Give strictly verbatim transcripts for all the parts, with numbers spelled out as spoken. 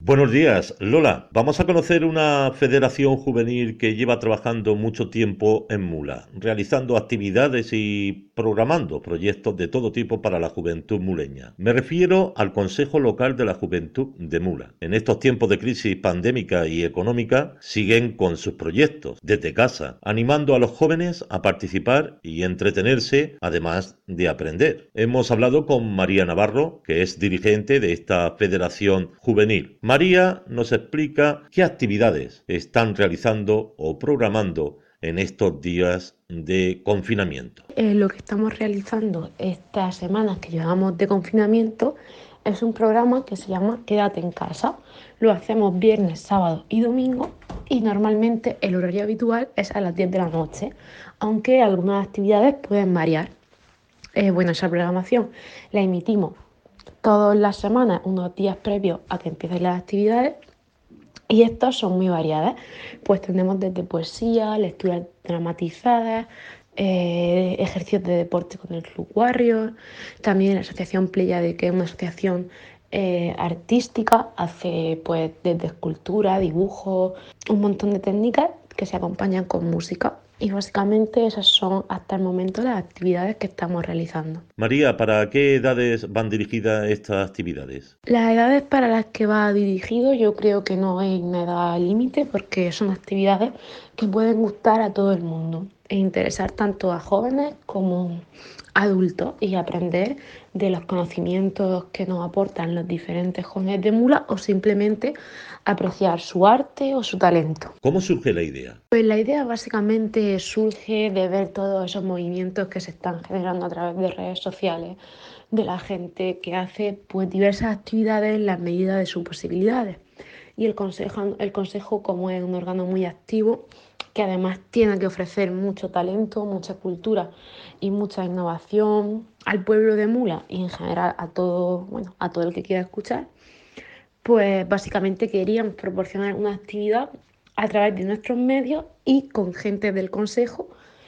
Buenos días, Lola. Vamos a conocer una federación juvenil que lleva trabajando mucho tiempo en Mula, realizando actividades y programando proyectos de todo tipo para la juventud muleña. Me refiero al Consejo Local de la Juventud de Mula. En estos tiempos de crisis pandémica y económica, siguen con sus proyectos desde casa, animando a los jóvenes a participar y entretenerse, además de aprender. Hemos hablado con María Navarro, que es dirigente de esta federación juvenil. María nos explica qué actividades están realizando o programando en estos días de confinamiento. Eh, lo que estamos realizando estas semanas que llevamos de confinamiento es un programa que se llama Quédate en casa. Lo hacemos viernes, sábado y domingo y normalmente el horario habitual es a las diez de la noche, aunque algunas actividades pueden variar. Eh, bueno, esa programación la emitimos todas las semanas, unos días previos a que empiecen las actividades. Y estas son muy variadas, pues tenemos desde poesía, lecturas dramatizadas, eh, ejercicios de deporte con el Club Warrior, también la Asociación Pléyade, que es una asociación eh, artística, hace pues desde escultura, dibujo, un montón de técnicas que se acompañan con música. Y básicamente esas son hasta el momento las actividades que estamos realizando. María, ¿para qué edades van dirigidas estas actividades? Las edades para las que va dirigido yo creo que no hay una edad límite porque son actividades que pueden gustar a todo el mundo e interesar tanto a jóvenes como a adultos y aprender de los conocimientos que nos aportan los diferentes jóvenes de Mula o simplemente apreciar su arte o su talento. ¿Cómo surge la idea? Pues la idea básicamente surge de ver todos esos movimientos que se están generando a través de redes sociales, de la gente que hace pues diversas actividades en la medida de sus posibilidades. Y el consejo, el consejo, como es un órgano muy activo, que además tiene que ofrecer mucho talento, mucha cultura y mucha innovación al pueblo de Mula y en general a todo, bueno, a todo el que quiera escuchar, pues básicamente queríamos proporcionar una actividad a través de nuestros medios y con gente del consejo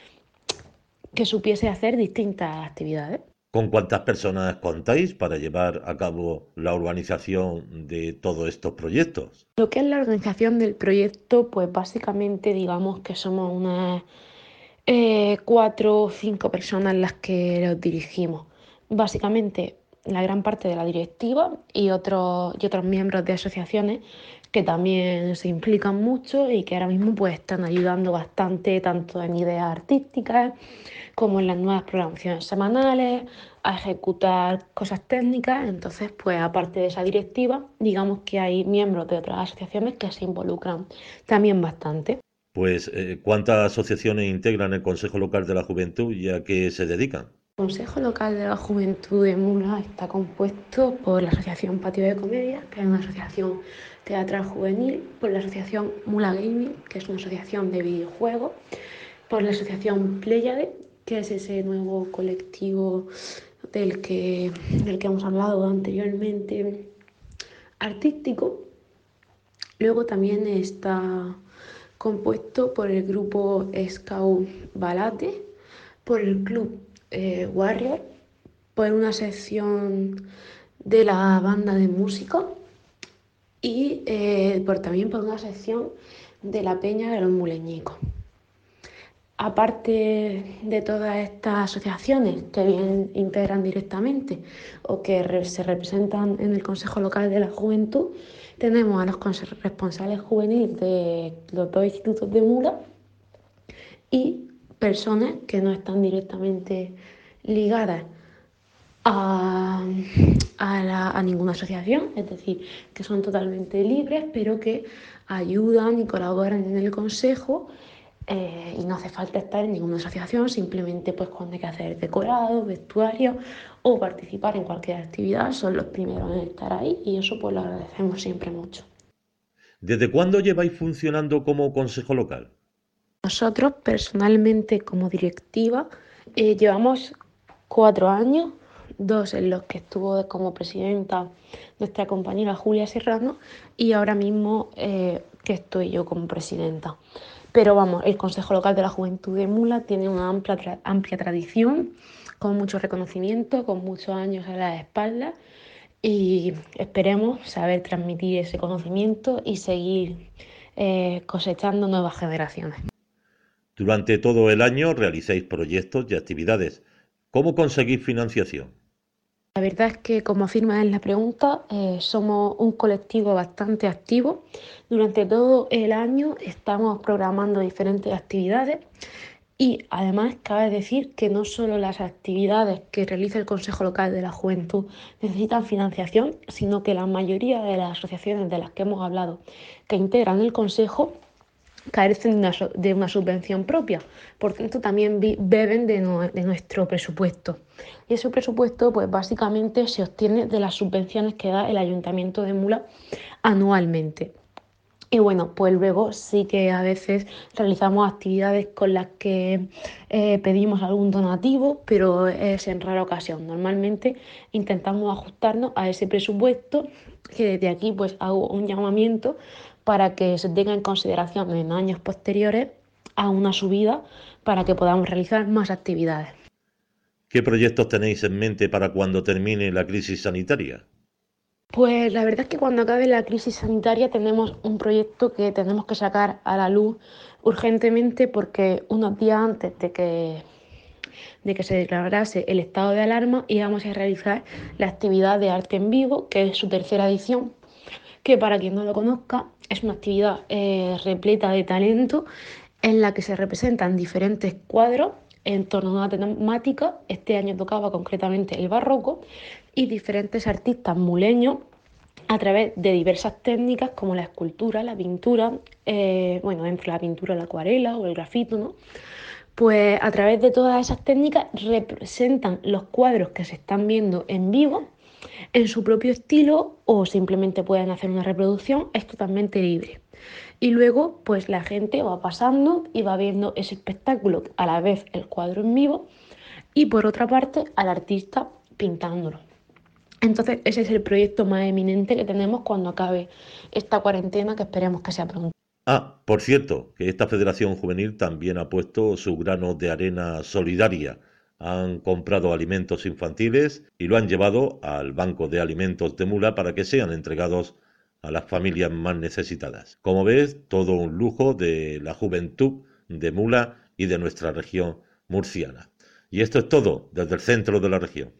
que supiese hacer distintas actividades. ¿Con cuántas personas contáis para llevar a cabo la organización de todos estos proyectos? Lo que es la organización del proyecto, pues básicamente digamos que somos unas eh, cuatro o cinco personas las que los dirigimos. Básicamente la gran parte de la directiva y otros, y otros miembros de asociaciones que también se implican mucho y que ahora mismo pues están ayudando bastante tanto en ideas artísticas como en las nuevas programaciones semanales, a ejecutar cosas técnicas. Entonces, pues aparte de esa directiva, digamos que hay miembros de otras asociaciones que se involucran también bastante. Pues, eh, ¿cuántas asociaciones integran el Consejo Local de la Juventud y a qué se dedican? El Consejo Local de la Juventud de Mula está compuesto por la Asociación Patio de Comedia, que es una asociación teatral juvenil, por la Asociación Mula Gaming, que es una asociación de videojuegos, por la Asociación Pléyade, que es ese nuevo colectivo del que, del que hemos hablado anteriormente, artístico. Luego también está compuesto por el grupo Scout Balate, por el club eh, Warrior, por una sección de la banda de música y eh, por, también por una sección de la Peña de los Muleñicos. Aparte de todas estas asociaciones que bien integran directamente o que re- se representan en el Consejo Local de la Juventud, tenemos a los responsables juveniles de los dos institutos de Mula y personas que no están directamente ligadas a, a, la, a ninguna asociación, es decir, que son totalmente libres, pero que ayudan y colaboran en el consejo. Eh, y no hace falta estar en ninguna asociación, simplemente pues cuando hay que hacer decorado, vestuario o participar en cualquier actividad, son los primeros en estar ahí y eso pues lo agradecemos siempre mucho. ¿Desde cuándo lleváis funcionando como Consejo Local? Nosotros personalmente como directiva eh, llevamos cuatro años, dos en los que estuvo como presidenta nuestra compañera Julia Serrano y ahora mismo eh, que estoy yo como presidenta. Pero vamos, el Consejo Local de la Juventud de Mula tiene una amplia, tra- amplia tradición, con mucho reconocimiento, con muchos años a la espalda y esperemos saber transmitir ese conocimiento y seguir eh, cosechando nuevas generaciones. Durante todo el año realicéis proyectos y actividades. ¿Cómo conseguís financiación? La verdad es que, como afirma en la pregunta, eh, somos un colectivo bastante activo. Durante todo el año estamos programando diferentes actividades y además cabe decir que no solo las actividades que realiza el Consejo Local de la Juventud necesitan financiación, sino que la mayoría de las asociaciones de las que hemos hablado que integran el Consejo carecen de una, de una subvención propia, por tanto también beben de, no, de nuestro presupuesto. Y ese presupuesto pues básicamente se obtiene de las subvenciones que da el Ayuntamiento de Mula anualmente. Y bueno, pues luego sí que a veces realizamos actividades con las que eh, pedimos algún donativo, pero es en rara ocasión. Normalmente intentamos ajustarnos a ese presupuesto, que desde aquí pues hago un llamamiento para que se tenga en consideración en años posteriores a una subida para que podamos realizar más actividades. ¿Qué proyectos tenéis en mente para cuando termine la crisis sanitaria? Pues la verdad es que cuando acabe la crisis sanitaria tenemos un proyecto que tenemos que sacar a la luz urgentemente porque unos días antes de que, de que se declarase el estado de alarma íbamos a realizar la actividad de arte en vivo, que es su tercera edición, que para quien no lo conozca es una actividad eh, repleta de talento en la que se representan diferentes cuadros en torno a una temática. Este año tocaba concretamente el barroco y diferentes artistas muleños a través de diversas técnicas como la escultura, la pintura, eh, bueno, entre la pintura, la acuarela o el grafito, ¿no? Pues a través de todas esas técnicas representan los cuadros que se están viendo en vivo en su propio estilo o simplemente pueden hacer una reproducción, es totalmente libre. Y luego pues la gente va pasando y va viendo ese espectáculo, a la vez el cuadro en vivo y por otra parte al artista pintándolo. Entonces ese es el proyecto más eminente que tenemos cuando acabe esta cuarentena, que esperemos que sea pronto. Ah, por cierto, que esta Federación Juvenil también ha puesto su grano de arena solidaria. Han comprado alimentos infantiles y lo han llevado al Banco de Alimentos de Mula para que sean entregados a las familias más necesitadas. Como ves, todo un lujo de la juventud de Mula y de nuestra región murciana. Y esto es todo desde el centro de la región.